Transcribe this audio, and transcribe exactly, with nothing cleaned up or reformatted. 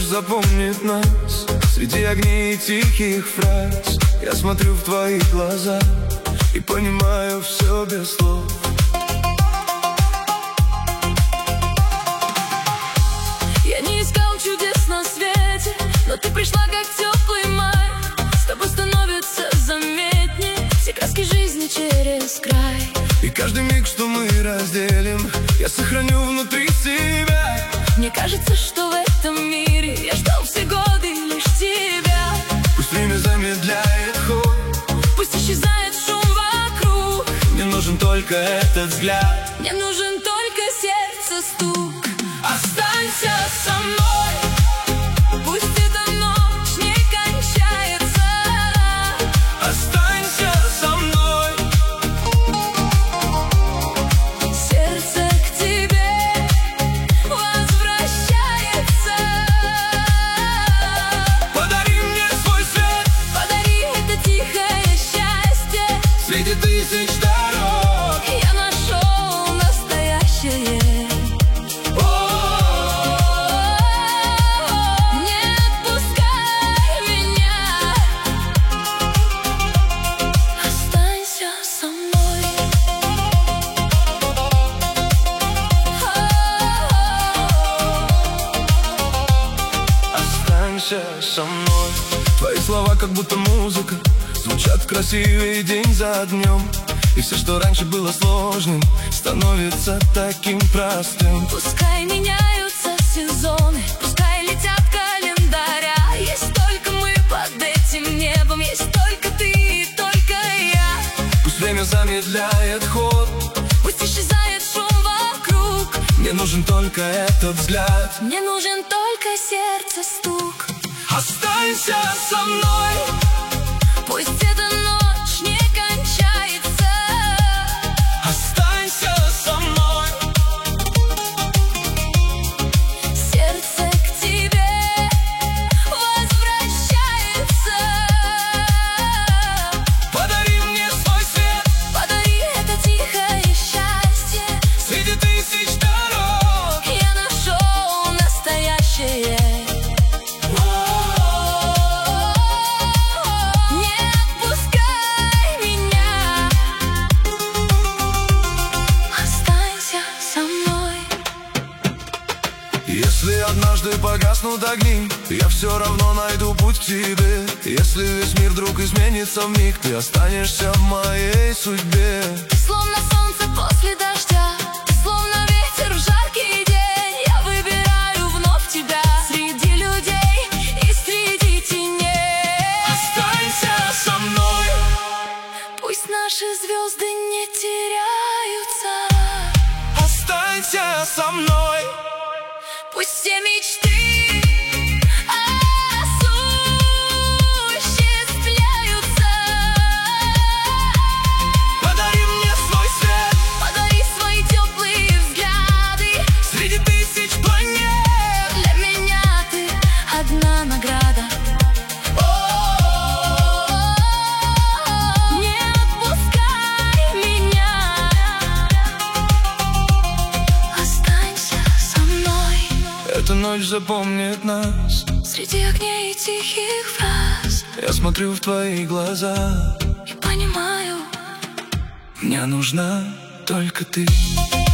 запомнит нас среди огней и тихих фраз. Я смотрю в твои глаза и понимаю все без слов. Я не искал чудес на свете, но ты пришла как теплый май. С тобой становится заметнее все краски жизни через край. И каждый миг, что мы разделим, я сохраню внутри себя. Мне кажется, что в этом мире я ждал все годы лишь тебя. Пусть время замедляет ход, пусть исчезает шум вокруг. мне нужен только этот взгляд, мне нужен только сердце стук. Останься со мной, пусть эта ночь не кончается. Останься со мной, сердце к тебе возвращается. подари мне свой свет, подари это тихое счастье. среди тысяч дорог Я нашел настоящее. со мной. Твои слова как будто музыка, звучат красивее день за днем. И все, что раньше было сложным, становится таким простым. Пускай меняются сезоны, пускай летят календаря. Есть только мы под этим небом, есть только ты и только я. Пусть время замедляет ход, пусть исчезает шум вокруг. мне нужен только этот взгляд, мне нужен только сердце стук. Останься со мной, пусть эта ночь не кончается. Останься со мной, сердце к тебе возвращается. подари мне свой свет, подари это тихое счастье. среди тысяч дорог Я нашел настоящее. Если однажды погаснут огни, я все равно найду путь к тебе. Если весь мир вдруг изменится вмиг, ты останешься в моей судьбе. Ты словно солнце после дождя, ты словно ветер в жаркий день. Я выбираю вновь тебя среди людей и среди теней. Останься со мной, пусть наши звезды не теряются. Останься со мной, пусть все мечты осуществляются. подари мне свой свет, подари свои теплые взгляды. среди тысяч планет Для меня ты одна награда. Не отпускай меня, останься со мной. эта ночь запомнит нас Среди огней и тихих фраз я смотрю в твои глаза и понимаю, мне нужна только ты.